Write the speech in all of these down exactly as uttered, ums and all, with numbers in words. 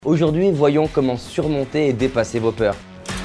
Aujourd'hui, voyons comment surmonter et dépasser vos peurs.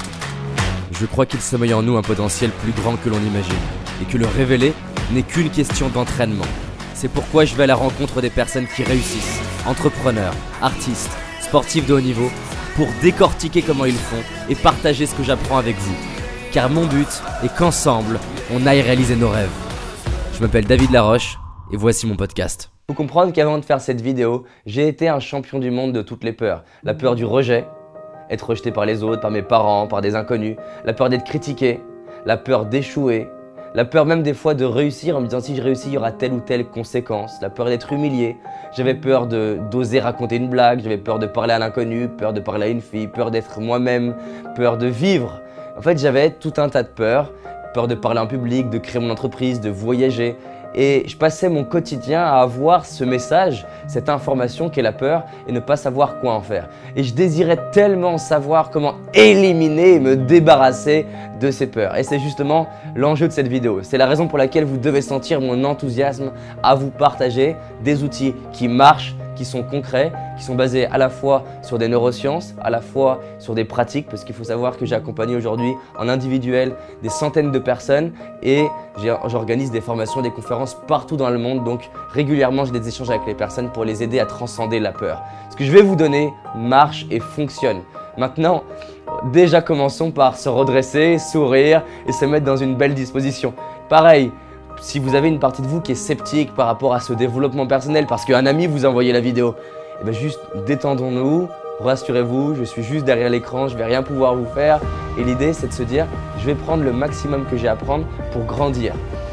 Je crois qu'il sommeille en nous un potentiel plus grand que l'on imagine, et que le révéler n'est qu'une question d'entraînement. C'est pourquoi je vais à la rencontre des personnes qui réussissent, entrepreneurs, artistes, sportifs de haut niveau, pour décortiquer comment ils font et partager ce que j'apprends avec vous. Car mon but est qu'ensemble, on aille réaliser nos rêves. Je m'appelle David Laroche, et voici mon podcast. Faut comprendre qu'avant de faire cette vidéo, j'ai été un champion du monde de toutes les peurs. La peur du rejet, être rejeté par les autres, par mes parents, par des inconnus. La peur d'être critiqué, la peur d'échouer, la peur même des fois de réussir en me disant si je réussis, il y aura telle ou telle conséquence. La peur d'être humilié, j'avais peur de, d'oser raconter une blague, j'avais peur de parler à l'inconnu, peur de parler à une fille, peur d'être moi-même, peur de vivre. En fait, j'avais tout un tas de peurs, peur de parler en public, de créer mon entreprise, de voyager. Et je passais mon quotidien à avoir ce message, cette information qu'est la peur et ne pas savoir quoi en faire. Et je désirais tellement savoir comment éliminer et me débarrasser de ces peurs. Et c'est justement l'enjeu de cette vidéo. C'est la raison pour laquelle vous devez sentir mon enthousiasme à vous partager des outils qui marchent, qui sont concrets, qui sont basés à la fois sur des neurosciences, à la fois sur des pratiques, parce qu'il faut savoir que j'ai accompagné aujourd'hui en individuel des centaines de personnes et j'organise des formations, des conférences partout dans le monde. Donc régulièrement, j'ai des échanges avec les personnes pour les aider à transcender la peur. Ce que je vais vous donner marche et fonctionne. Maintenant, déjà commençons par se redresser, sourire et se mettre dans une belle disposition. Pareil, si vous avez une partie de vous qui est sceptique par rapport à ce développement personnel parce qu'un ami vous a envoyé la vidéo, et bien juste détendons-nous, rassurez-vous, je suis juste derrière l'écran, je ne vais rien pouvoir vous faire. Et l'idée, c'est de se dire, je vais prendre le maximum que j'ai à prendre pour grandir.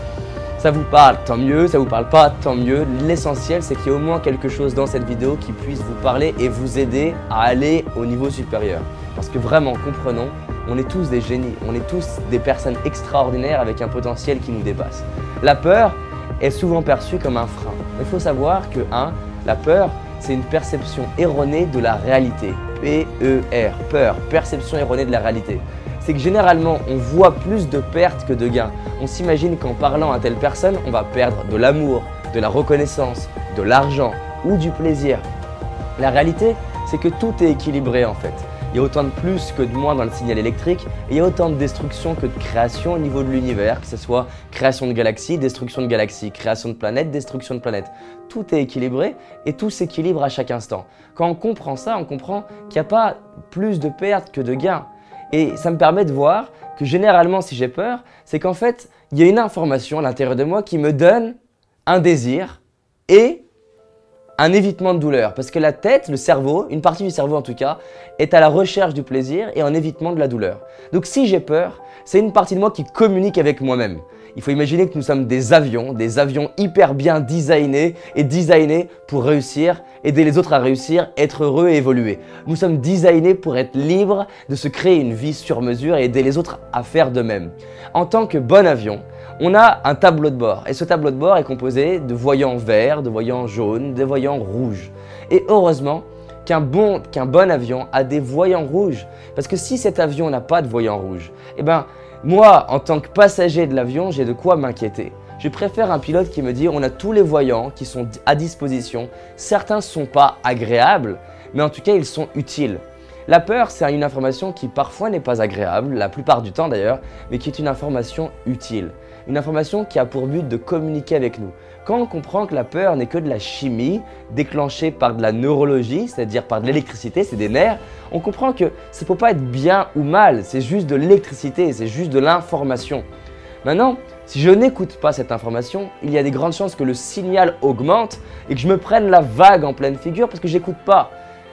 Ça vous parle, tant mieux, ça vous parle pas, tant mieux. L'essentiel, c'est qu'il y ait au moins quelque chose dans cette vidéo qui puisse vous parler et vous aider à aller au niveau supérieur. Parce que vraiment, comprenons, on est tous des génies, on est tous des personnes extraordinaires avec un potentiel qui nous dépasse. La peur est souvent perçue comme un frein. Il faut savoir que, un, la peur, c'est une perception erronée de la réalité. P E R, peur, perception erronée de la réalité. C'est que généralement, on voit plus de pertes que de gains. On s'imagine qu'en parlant à telle personne, on va perdre de l'amour, de la reconnaissance, de l'argent ou du plaisir. La réalité, c'est que tout est équilibré en fait. Il y a autant de plus que de moins dans le signal électrique et il y a autant de destruction que de création au niveau de l'univers, que ce soit création de galaxies, destruction de galaxies, création de planètes, destruction de planètes. Tout est équilibré et tout s'équilibre à chaque instant. Quand on comprend ça, on comprend qu'il n'y a pas plus de pertes que de gains. Et ça me permet de voir que généralement, si j'ai peur, c'est qu'en fait, il y a une information à l'intérieur de moi qui me donne un désir et un évitement de douleur. Parce que la tête, le cerveau, une partie du cerveau en tout cas, est à la recherche du plaisir et en évitement de la douleur. Donc si j'ai peur, c'est une partie de moi qui communique avec moi-même. Il faut imaginer que nous sommes des avions, des avions hyper bien designés et designés pour réussir, aider les autres à réussir, être heureux et évoluer. Nous sommes designés pour être libres de se créer une vie sur mesure et aider les autres à faire de même. En tant que bon avion, on a un tableau de bord et ce tableau de bord est composé de voyants verts, de voyants jaunes, de voyants rouges. Et heureusement qu'un bon, qu'un bon avion a des voyants rouges parce que si cet avion n'a pas de voyants rouges, eh ben, moi, en tant que passager de l'avion, j'ai de quoi m'inquiéter. Je préfère un pilote qui me dit on a tous les voyants qui sont à disposition. Certains ne sont pas agréables, mais en tout cas, ils sont utiles. La peur, c'est une information qui parfois n'est pas agréable, la plupart du temps d'ailleurs, mais qui est une information utile. Une information qui a pour but de communiquer avec nous. Quand on comprend que la peur n'est que de la chimie déclenchée par de la neurologie, c'est-à-dire par de l'électricité, c'est des nerfs, on comprend que ça ne peut pas être bien ou mal, c'est juste de l'électricité, c'est juste de l'information. Maintenant, si je n'écoute pas cette information, il y a des grandes chances que le signal augmente et que je me prenne la vague en pleine figure parce que je n'écoute pas.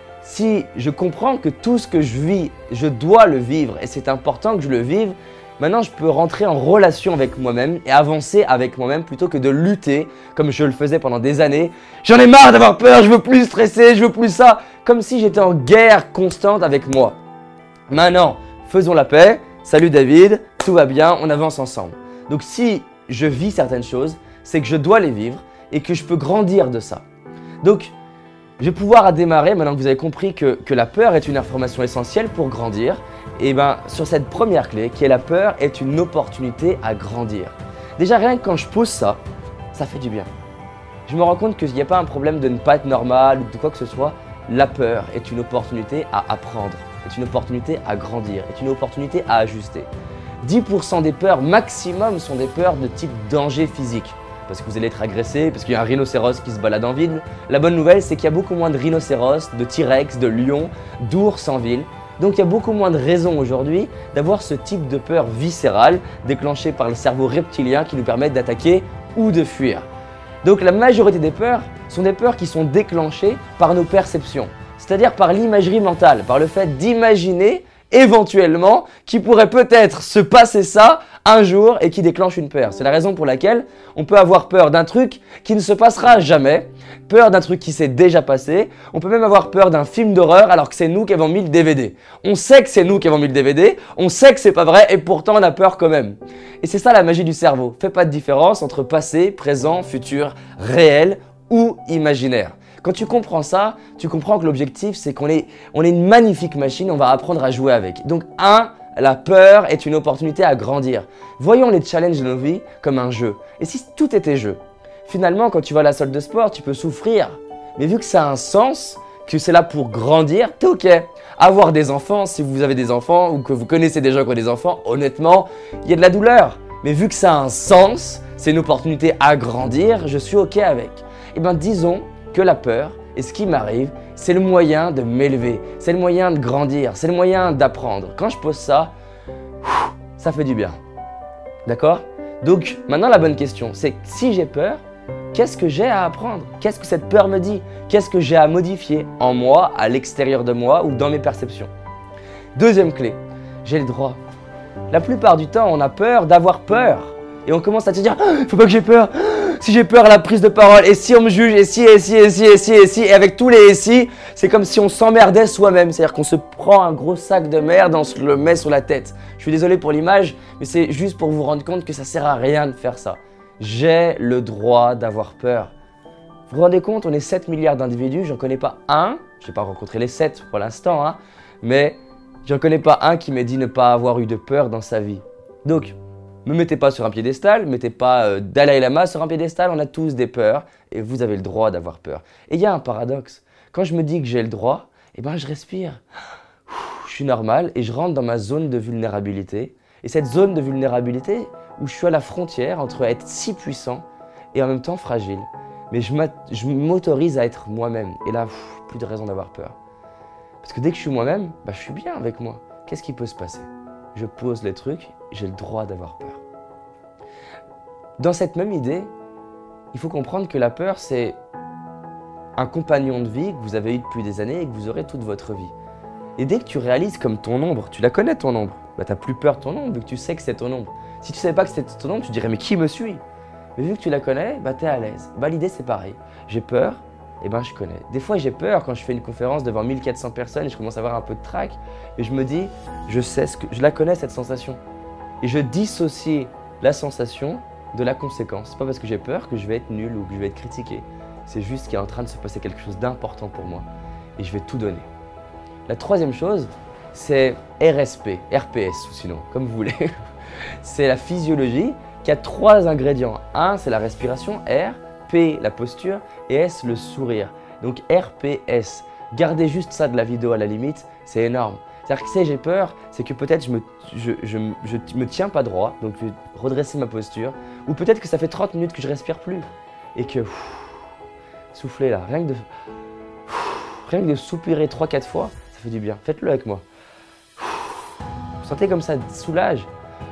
Si je comprends que tout ce que je vis, je dois le vivre et c'est important que je le vive, maintenant, je peux rentrer en relation avec moi-même et avancer avec moi-même plutôt que de lutter comme je le faisais pendant des années. J'en ai marre d'avoir peur, je veux plus stresser, je veux plus ça. Comme si j'étais en guerre constante avec moi. Maintenant, faisons la paix. Salut David, tout va bien, on avance ensemble. Donc si je vis certaines choses, c'est que je dois les vivre et que je peux grandir de ça. Donc, je vais pouvoir démarrer, maintenant que vous avez compris que, que la peur est une information essentielle pour grandir, et bien sur cette première clé qui est la peur est une opportunité à grandir. Déjà rien que quand je pose ça, ça fait du bien. Je me rends compte qu'il n'y a pas un problème de ne pas être normal ou de quoi que ce soit, la peur est une opportunité à apprendre, est une opportunité à grandir, est une opportunité à ajuster. dix pour cent des peurs maximum sont des peurs de type danger physique. Parce que vous allez être agressé, parce qu'il y a un rhinocéros qui se balade en ville. La bonne nouvelle, c'est qu'il y a beaucoup moins de rhinocéros, de T-Rex, de lions, d'ours en ville. Donc il y a beaucoup moins de raisons aujourd'hui d'avoir ce type de peur viscérale déclenchée par le cerveau reptilien qui nous permettent d'attaquer ou de fuir. Donc la majorité des peurs sont des peurs qui sont déclenchées par nos perceptions, c'est-à-dire par l'imagerie mentale, par le fait d'imaginer éventuellement qu'il pourrait peut-être se passer ça un jour et qui déclenche une peur. C'est la raison pour laquelle on peut avoir peur d'un truc qui ne se passera jamais, peur d'un truc qui s'est déjà passé, on peut même avoir peur d'un film d'horreur alors que c'est nous qui avons mis le D V D. On sait que c'est nous qui avons mis le D V D, on sait que c'est pas vrai et pourtant on a peur quand même. Et c'est ça la magie du cerveau, fait pas de différence entre passé, présent, futur, réel ou imaginaire. Quand tu comprends ça, tu comprends que l'objectif, c'est qu'on est, on est une magnifique machine, on va apprendre à jouer avec. Donc, un, la peur est une opportunité à grandir. Voyons les challenges de nos vies comme un jeu. Et si tout était jeu? Finalement, quand tu vas à la salle de sport, tu peux souffrir. Mais vu que ça a un sens, que c'est là pour grandir, t'es ok. Avoir des enfants, si vous avez des enfants ou que vous connaissez des gens qui ont des enfants, honnêtement, il y a de la douleur. Mais vu que ça a un sens, c'est une opportunité à grandir, je suis ok avec. Eh bien, disons que la peur et ce qui m'arrive, c'est le moyen de m'élever, c'est le moyen de grandir, c'est le moyen d'apprendre. Quand je pose ça, ça fait du bien. D'accord? Donc maintenant la bonne question, c'est si j'ai peur, qu'est-ce que j'ai à apprendre? Qu'est-ce que cette peur me dit? Qu'est-ce que j'ai à modifier en moi, à l'extérieur de moi ou dans mes perceptions? Deuxième clé, j'ai le droit. La plupart du temps, on a peur d'avoir peur. Et on commence à se dire, il ne faut pas que j'ai peur. Si j'ai peur à la prise de parole, et si on me juge, et si, et si, et si, et si, et si, et avec tous les et si, c'est comme si on s'emmerdait soi-même. C'est-à-dire qu'on se prend un gros sac de merde, on se le met sur la tête. Je suis désolé pour l'image, mais c'est juste pour vous rendre compte que ça sert à rien de faire ça. J'ai le droit d'avoir peur. Vous vous rendez compte, on est sept milliards d'individus, j'en connais pas un, je n'ai pas rencontré les sept pour l'instant, hein, mais j'en connais pas un qui m'ait dit ne pas avoir eu de peur dans sa vie. Donc, ne me mettez pas sur un piédestal, ne mettez pas euh, Dalai Lama sur un piédestal, on a tous des peurs et vous avez le droit d'avoir peur. Et il y a un paradoxe, quand je me dis que j'ai le droit, eh ben je respire, je suis normal et je rentre dans ma zone de vulnérabilité. Et cette zone de vulnérabilité où je suis à la frontière entre être si puissant et en même temps fragile. Mais je m'autorise à être moi-même et là, pff, plus de raison d'avoir peur. Parce que dès que je suis moi-même, bah, je suis bien avec moi. Qu'est-ce qui peut se passer? Je pose les trucs, j'ai le droit d'avoir peur. Dans cette même idée, il faut comprendre que la peur, c'est un compagnon de vie que vous avez eu depuis des années et que vous aurez toute votre vie. Et dès que tu réalises comme ton ombre, tu la connais ton ombre, bah, tu n'as plus peur de ton ombre vu que tu sais que c'est ton ombre. Si tu ne savais pas que c'était ton ombre, tu dirais mais qui me suit? Mais vu que tu la connais, bah, tu es à l'aise. Bah, l'idée c'est pareil, j'ai peur, et ben je connais. Des fois j'ai peur quand je fais une conférence devant mille quatre cents personnes et je commence à avoir un peu de trac, mais je me dis, je sais ce que, je la connais cette sensation. Et je dissocie la sensation de la conséquence. C'est pas parce que j'ai peur que je vais être nul ou que je vais être critiqué. C'est juste qu'il est en train de se passer quelque chose d'important pour moi et je vais tout donner. La troisième chose, c'est R S P, R P S ou sinon, comme vous voulez. C'est la physiologie qui a trois ingrédients. Un, c'est la respiration, R. P, la posture, et S, le sourire. Donc R P S. Gardez juste ça de la vidéo à la limite, c'est énorme. C'est-à-dire que si j'ai peur, c'est que peut-être je me, je, je, je, je me tiens pas droit, donc je vais redresser ma posture, ou peut-être que ça fait trente minutes que je respire plus, et que pff, soufflez là, rien que de, pff, rien que de soupirer trois quatre fois, ça fait du bien. Faites-le avec moi. Vous sentez comme ça soulage.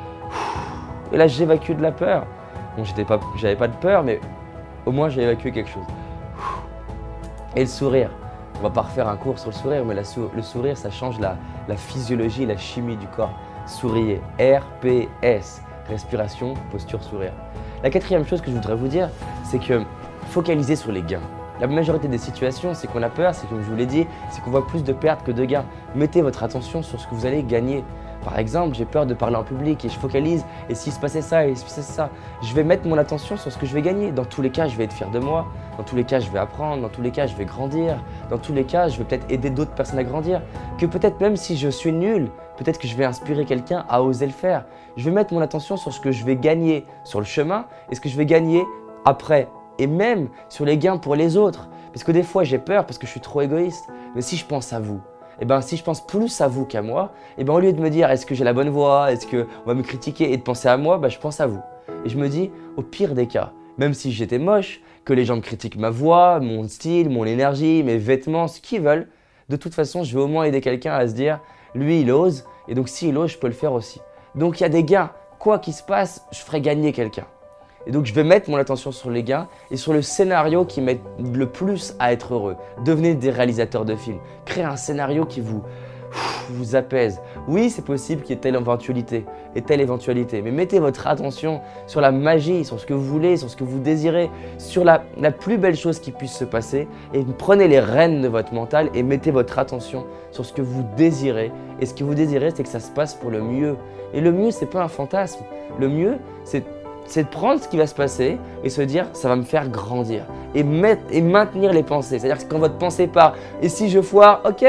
Et là j'évacue de la peur. Bon, j'étais pas, j'avais pas de peur, mais au moins j'ai évacué quelque chose. Et le sourire. On va pas refaire un cours sur le sourire, mais la sou le sourire, ça change la, la physiologie, la chimie du corps. Souriez. R P S. Respiration, posture, sourire. La quatrième chose que je voudrais vous dire, c'est que focalisez sur les gains. La majorité des situations, c'est qu'on a peur, c'est comme je vous l'ai dit, c'est qu'on voit plus de pertes que de gains. Mettez votre attention sur ce que vous allez gagner. Par exemple, j'ai peur de parler en public et je focalise, et s'il se passait ça, et s'il se passait ça, je vais mettre mon attention sur ce que je vais gagner. Dans tous les cas, je vais être fier de moi, dans tous les cas, je vais apprendre, dans tous les cas, je vais grandir, dans tous les cas, je vais peut-être aider d'autres personnes à grandir, que peut-être même si je suis nul, peut-être que je vais inspirer quelqu'un à oser le faire. Je vais mettre mon attention sur ce que je vais gagner sur le chemin et ce que je vais gagner après, et même sur les gains pour les autres. Parce que des fois j'ai peur parce que je suis trop égoïste. Mais si je pense à vous, et ben si je pense plus à vous qu'à moi, et ben au lieu de me dire est-ce que j'ai la bonne voix, est-ce qu'on va me critiquer et de penser à moi, ben je pense à vous. Et je me dis au pire des cas, même si j'étais moche, que les gens me critiquent ma voix, mon style, mon énergie, mes vêtements, ce qu'ils veulent, de toute façon je vais au moins aider quelqu'un à se dire lui il ose et donc s'il ose je peux le faire aussi. Donc il y a des gains, quoi qu'il se passe, je ferai gagner quelqu'un. Et donc je vais mettre mon attention sur les gains et sur le scénario qui m'aide le plus à être heureux. Devenez des réalisateurs de films. Créez un scénario qui vous, vous apaise. Oui, c'est possible qu'il y ait telle éventualité et telle éventualité, mais mettez votre attention sur la magie, sur ce que vous voulez, sur ce que vous désirez, sur la, la plus belle chose qui puisse se passer et prenez les rênes de votre mental et mettez votre attention sur ce que vous désirez. Et ce que vous désirez, c'est que ça se passe pour le mieux. Et le mieux, c'est pas un fantasme. Le mieux, c'est c'est de prendre ce qui va se passer et se dire ça va me faire grandir et, mettre, et maintenir les pensées. C'est-à-dire que quand votre pensée part et si je foire, ok,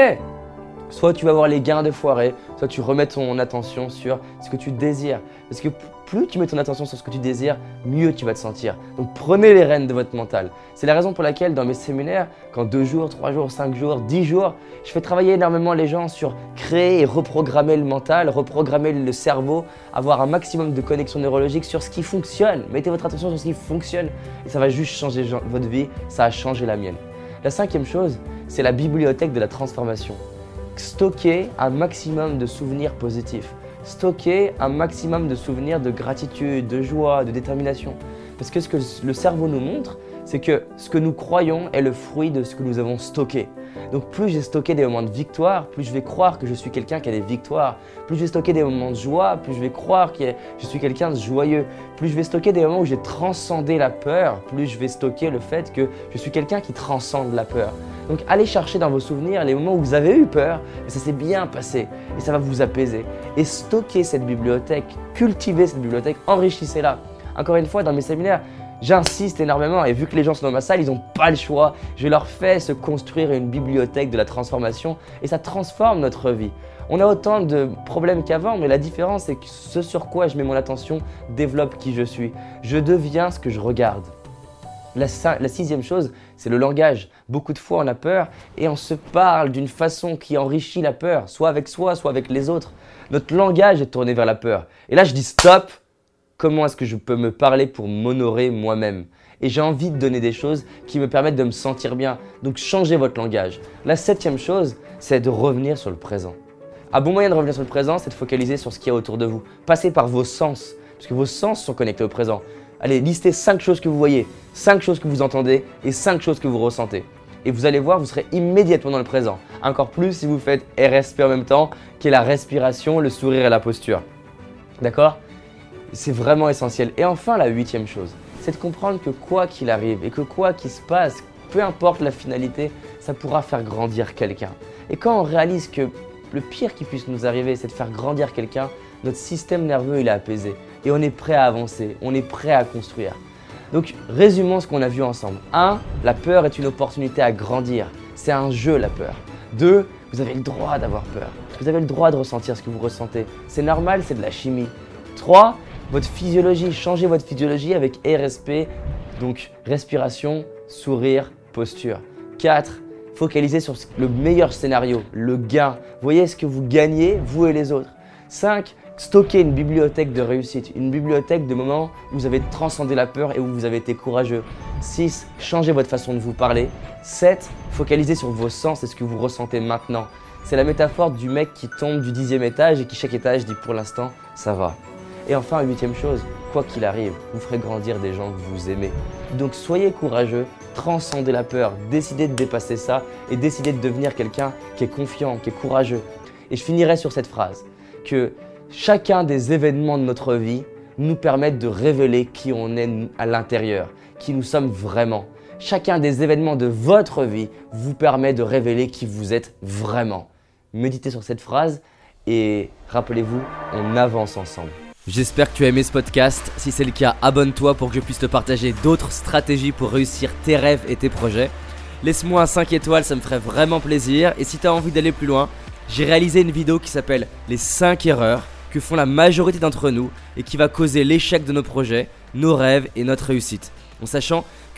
soit tu vas avoir les gains de foirer, soit tu remets ton attention sur ce que tu désires. Parce que plus tu mets ton attention sur ce que tu désires, mieux tu vas te sentir. Donc prenez les rênes de votre mental. C'est la raison pour laquelle dans mes séminaires, quand deux jours, trois jours, cinq jours, dix jours, je fais travailler énormément les gens sur créer et reprogrammer le mental, reprogrammer le cerveau, avoir un maximum de connexion neurologique sur ce qui fonctionne. Mettez votre attention sur ce qui fonctionne et ça va juste changer votre vie, ça a changé la mienne. La cinquième chose, c'est la bibliothèque de la transformation. Stocker un maximum de souvenirs positifs. Stocker un maximum de souvenirs de gratitude, de joie, de détermination. Parce que ce que le cerveau nous montre, c'est que ce que nous croyons est le fruit de ce que nous avons stocké. Donc plus j'ai stocké des moments de victoire, plus je vais croire que je suis quelqu'un qui a des victoires. Plus je vais stocker des moments de joie, plus je vais croire que je suis quelqu'un de joyeux. Plus je vais stocker des moments où j'ai transcendé la peur, plus je vais stocker le fait que je suis quelqu'un qui transcende la peur. Donc allez chercher dans vos souvenirs les moments où vous avez eu peur et ça s'est bien passé et ça va vous apaiser. Et stockez cette bibliothèque, cultivez cette bibliothèque, enrichissez-la. Encore une fois, dans mes séminaires, j'insiste énormément et vu que les gens sont dans ma salle, ils n'ont pas le choix. Je leur fais se construire une bibliothèque de la transformation et ça transforme notre vie. On a autant de problèmes qu'avant, mais la différence c'est que ce sur quoi je mets mon attention développe qui je suis. Je deviens ce que je regarde. La, la sixième chose, c'est le langage. Beaucoup de fois, on a peur et on se parle d'une façon qui enrichit la peur, soit avec soi, soit avec les autres. Notre langage est tourné vers la peur. Et là, je dis stop. Comment est-ce que je peux me parler pour m'honorer moi-même? Et j'ai envie de donner des choses qui me permettent de me sentir bien. Donc, changez votre langage. La septième chose, c'est de revenir sur le présent. Un bon moyen de revenir sur le présent, c'est de focaliser sur ce qu'il y a autour de vous. Passez par vos sens, parce que vos sens sont connectés au présent. Allez, listez cinq choses que vous voyez, cinq choses que vous entendez et cinq choses que vous ressentez. Et vous allez voir, vous serez immédiatement dans le présent. Encore plus si vous faites R S P en même temps, qui est la respiration, le sourire et la posture. D'accord? C'est vraiment essentiel. Et enfin, la huitième chose, c'est de comprendre que quoi qu'il arrive et que quoi qu'il se passe, peu importe la finalité, ça pourra faire grandir quelqu'un. Et quand on réalise que le pire qui puisse nous arriver, c'est de faire grandir quelqu'un, notre système nerveux il est apaisé et on est prêt à avancer, on est prêt à construire. Donc résumons ce qu'on a vu ensemble. un. La peur est une opportunité à grandir. C'est un jeu la peur. deux. Vous avez le droit d'avoir peur. Vous avez le droit de ressentir ce que vous ressentez. C'est normal, c'est de la chimie. trois. Votre physiologie, changez votre physiologie avec R S P, donc respiration, sourire, posture. quatre. Focalisez sur le meilleur scénario, le gain. Voyez ce que vous gagnez, vous et les autres. cinq. Stockez une bibliothèque de réussite, une bibliothèque de moments où vous avez transcendé la peur et où vous avez été courageux. six. Changez votre façon de vous parler. sept. Focalisez sur vos sens et ce que vous ressentez maintenant. C'est la métaphore du mec qui tombe du dixième étage et qui chaque étage dit pour l'instant, ça va. Et enfin, huitième chose, quoi qu'il arrive, vous ferez grandir des gens que vous aimez. Donc soyez courageux, transcendez la peur, décidez de dépasser ça et décidez de devenir quelqu'un qui est confiant, qui est courageux. Et je finirai sur cette phrase, que chacun des événements de notre vie nous permettent de révéler qui on est à l'intérieur, qui nous sommes vraiment. Chacun des événements de votre vie vous permet de révéler qui vous êtes vraiment. Méditez sur cette phrase et rappelez-vous, on avance ensemble. J'espère que tu as aimé ce podcast. Si c'est le cas, abonne-toi pour que je puisse te partager d'autres stratégies pour réussir tes rêves et tes projets. Laisse-moi un cinq étoiles, ça me ferait vraiment plaisir. Et si tu as envie d'aller plus loin, j'ai réalisé une vidéo qui s'appelle « Les cinq erreurs » que font la majorité d'entre nous et qui va causer l'échec de nos projets, nos rêves et notre réussite. En sachant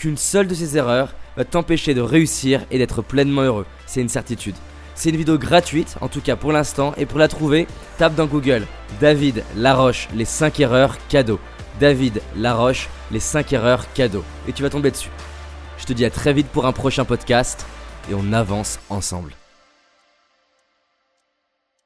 qu'une seule de ces erreurs va t'empêcher de réussir et d'être pleinement heureux. C'est une certitude. C'est une vidéo gratuite, en tout cas pour l'instant, et pour la trouver, tape dans Google David Laroche, les cinq erreurs cadeaux. David Laroche, les cinq erreurs cadeaux. Et tu vas tomber dessus. Je te dis à très vite pour un prochain podcast et on avance ensemble.